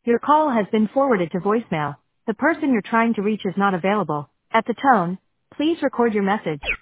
Your call has been forwarded to voicemail. The person you're trying to reach is not available. At the tone, please record your message.